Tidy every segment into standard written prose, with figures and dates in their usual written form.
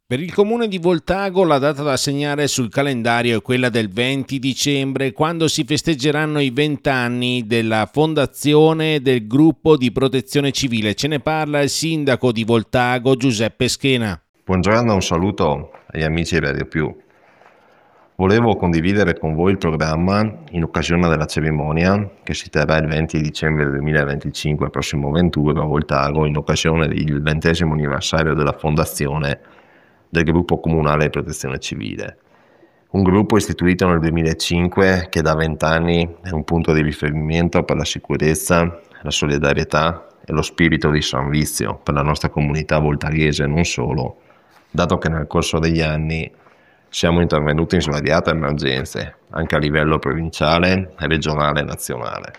Per il comune di Voltago la data da segnare sul calendario è quella del 20 dicembre, quando si festeggeranno i 20 anni della fondazione del gruppo di protezione civile. Ce ne parla il sindaco di Voltago, Giuseppe Schena. Buongiorno, un saluto agli amici di Radio Più. Volevo condividere con voi il programma in occasione della cerimonia che si terrà il 20 dicembre 2025, prossimo 21 a Voltago, in occasione del 20° anniversario della fondazione del gruppo comunale di protezione civile. Un gruppo istituito nel 2005 che da 20 anni è un punto di riferimento per la sicurezza, la solidarietà e lo spirito di servizio per la nostra comunità voltaghese e non solo, dato che nel corso degli anni siamo intervenuti in svariate emergenze, anche a livello provinciale, regionale e nazionale.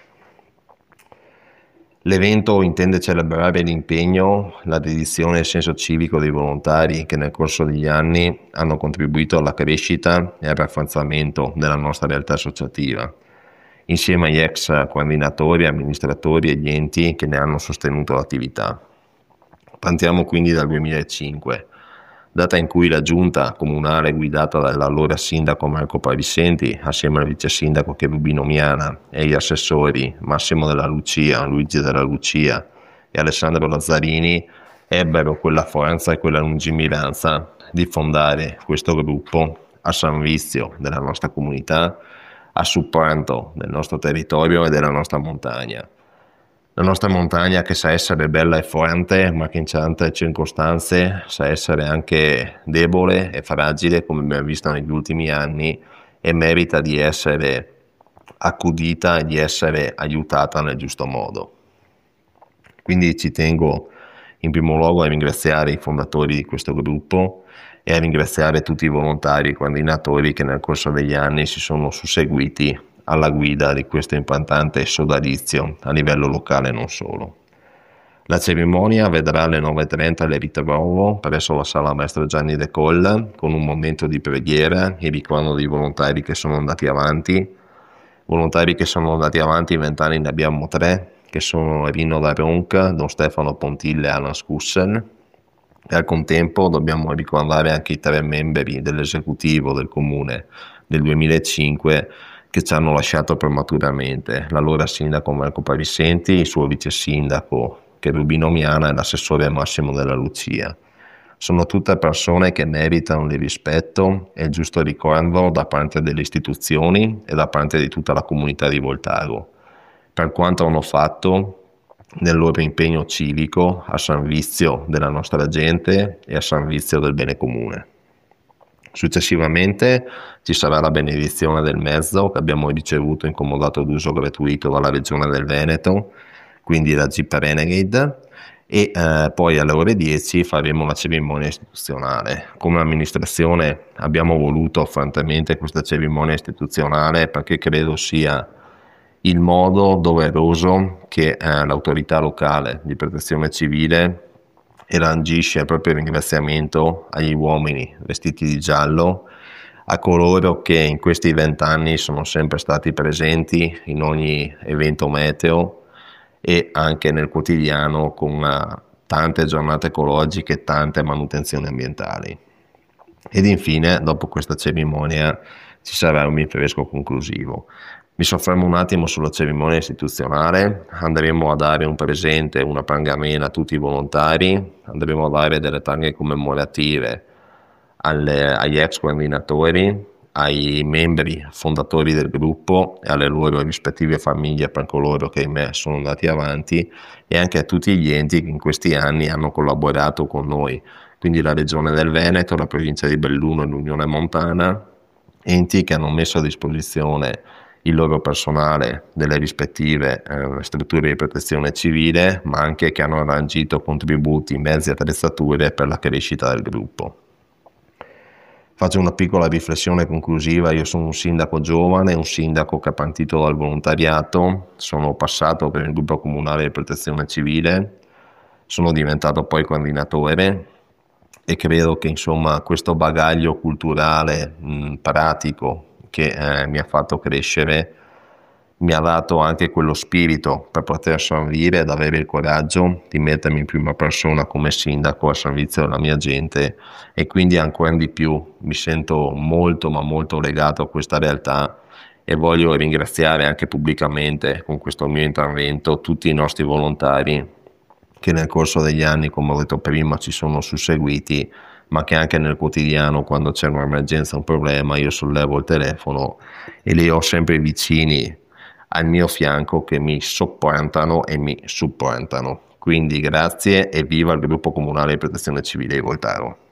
L'evento intende celebrare l'impegno, la dedizione e il senso civico dei volontari che nel corso degli anni hanno contribuito alla crescita e al rafforzamento della nostra realtà associativa, insieme agli ex coordinatori, amministratori e gli enti che ne hanno sostenuto l'attività. Partiamo quindi dal 2005, data in cui la giunta comunale guidata dall'allora sindaco Marco Parisenti, assieme al vice sindaco Cherubino Miana e gli assessori Massimo Della Lucia, Luigi Della Lucia e Alessandro Lazzarini, ebbero quella forza e quella lungimiranza di fondare questo gruppo a servizio della nostra comunità, a supporto del nostro territorio e della nostra montagna. La nostra montagna che sa essere bella e forte, ma che in certe circostanze sa essere anche debole e fragile, come abbiamo visto negli ultimi anni, e merita di essere accudita e di essere aiutata nel giusto modo. Quindi ci tengo in primo luogo a ringraziare i fondatori di questo gruppo e a ringraziare tutti i volontari e coordinatori che nel corso degli anni si sono susseguiti alla guida di questo importante sodalizio a livello locale e non solo. La cerimonia vedrà alle 9:30 il ritrovo presso la sala maestro Gianni De Coll con un momento di preghiera e ricordo dei volontari che sono andati avanti. Volontari che sono andati avanti in 20 anni ne abbiamo 3, che sono Rino Daronc, Don Stefano Pontille e Alan Scussen. E al contempo dobbiamo ricordare anche i 3 membri dell'esecutivo del comune del 2005 che ci hanno lasciato prematuramente, l'allora sindaco Marco Parisenti, il suo vice sindaco Cherubino Miana e l'assessore Massimo Della Lucia. Sono tutte persone che meritano il rispetto e il giusto ricordo da parte delle istituzioni e da parte di tutta la comunità di Voltago, per quanto hanno fatto nel loro impegno civico a servizio della nostra gente e a servizio del bene comune. Successivamente ci sarà la benedizione del mezzo che abbiamo ricevuto in comodato d'uso gratuito dalla Regione del Veneto, quindi la Jeep Renegade, e poi alle ore 10 faremo la cerimonia istituzionale. Come amministrazione abbiamo voluto fortemente questa cerimonia istituzionale perché credo sia il modo doveroso che l'autorità locale di protezione civile elargisce il proprio ringraziamento agli uomini vestiti di giallo, a coloro che in questi 20 anni sono sempre stati presenti in ogni evento meteo e anche nel quotidiano con tante giornate ecologiche e tante manutenzioni ambientali. Ed infine, dopo questa cerimonia, ci sarà un rinfresco conclusivo. Mi soffermo un attimo sulla cerimonia istituzionale, andremo a dare un presente, una pergamena a tutti i volontari, andremo a dare delle targhe commemorative agli ex coordinatori, ai membri fondatori del gruppo e alle loro rispettive famiglie per coloro che ahimè sono andati avanti e anche a tutti gli enti che in questi anni hanno collaborato con noi, quindi la Regione del Veneto, la provincia di Belluno e l'Unione Montana, enti che hanno messo a disposizione il loro personale delle rispettive strutture di protezione civile, ma anche che hanno arrangito contributi, mezzi e attrezzature per la crescita del gruppo. Faccio una piccola riflessione conclusiva. Io sono un sindaco giovane, un sindaco che è partito dal volontariato, sono passato per il gruppo comunale di protezione civile, sono diventato poi coordinatore e credo che insomma questo bagaglio culturale pratico che mi ha fatto crescere mi ha dato anche quello spirito per poter servire ed avere il coraggio di mettermi in prima persona come sindaco al servizio della mia gente, e quindi ancora di più mi sento molto ma molto legato a questa realtà, e voglio ringraziare anche pubblicamente con questo mio intervento tutti i nostri volontari che nel corso degli anni, come ho detto prima, ci sono susseguiti, ma che anche nel quotidiano, quando c'è un'emergenza, un problema, io sollevo il telefono e li ho sempre vicini al mio fianco, che mi sopportano e mi supportano. Quindi grazie e viva il gruppo comunale di protezione civile di Voltaro.